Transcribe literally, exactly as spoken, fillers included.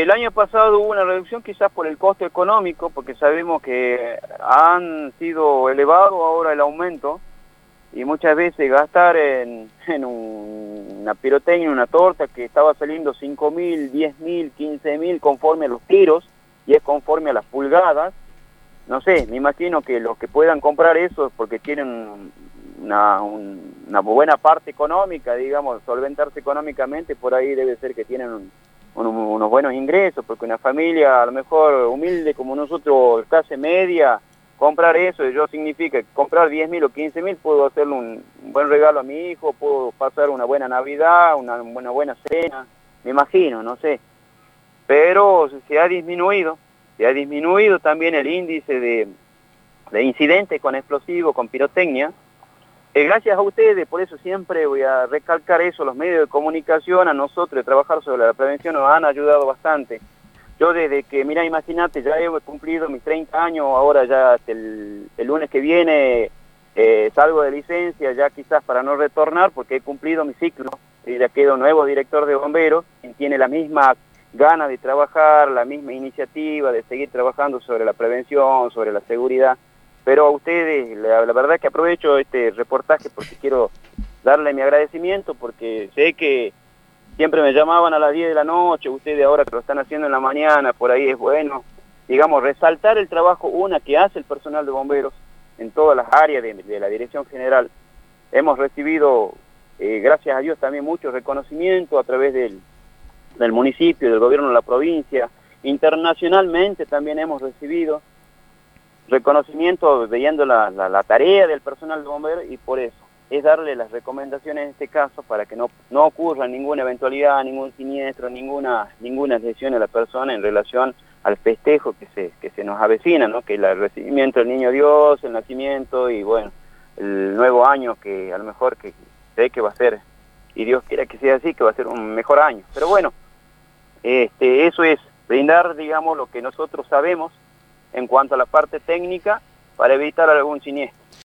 El año pasado hubo una reducción quizás por el costo económico, porque sabemos que han sido elevados ahora el aumento, y muchas veces gastar en, en un, una pirotecnia, una torta que estaba saliendo cinco mil, diez mil, quince mil conforme a los tiros, y es conforme a las pulgadas. No sé, me imagino que los que puedan comprar eso es porque tienen una, un, una buena parte económica, digamos, solventarse económicamente, por ahí debe ser que tienen un, un, unos buenos ingresos, porque una familia a lo mejor humilde como nosotros, clase media, comprar eso, yo significa comprar diez mil o quince mil, puedo hacerle un, un buen regalo a mi hijo, puedo pasar una buena Navidad, una, una buena cena, me imagino, no sé. Pero se ha disminuido, se ha disminuido también el índice de, de incidentes con explosivos, con pirotecnia. Eh, gracias a ustedes, por eso siempre voy a recalcar eso, los medios de comunicación, a nosotros de trabajar sobre la prevención nos han ayudado bastante. Yo desde que, mira, imagínate, ya he cumplido mis treinta años, ahora ya el, el lunes que viene eh, salgo de licencia, ya quizás para no retornar, porque he cumplido mi ciclo, y ya quedo nuevo director de bomberos, quien tiene la misma gana de trabajar, la misma iniciativa de seguir trabajando sobre la prevención, sobre la seguridad. Pero a ustedes, la, la verdad que aprovecho este reportaje porque quiero darle mi agradecimiento, porque sé que siempre me llamaban a las diez de la noche, ustedes ahora que lo están haciendo en la mañana, por ahí es bueno, digamos, resaltar el trabajo, una, que hace el personal de bomberos en todas las áreas de, de la Dirección General. Hemos recibido, eh, gracias a Dios, también mucho reconocimiento a través del, del municipio, del gobierno de la provincia. Internacionalmente también hemos recibido reconocimiento viendo la, la, la tarea del personal de bomberos, y por eso es darle las recomendaciones en este caso para que no, no ocurra ninguna eventualidad, ningún siniestro, ninguna, ninguna lesión a la persona en relación al festejo que se, que se nos avecina, ¿no? Que el recibimiento del Niño Dios, el nacimiento y bueno, el nuevo año que a lo mejor que sé que va a ser, y Dios quiera que sea así, que va a ser un mejor año. Pero bueno, este, eso es brindar, digamos, lo que nosotros sabemos en cuanto a la parte técnica para evitar algún siniestro.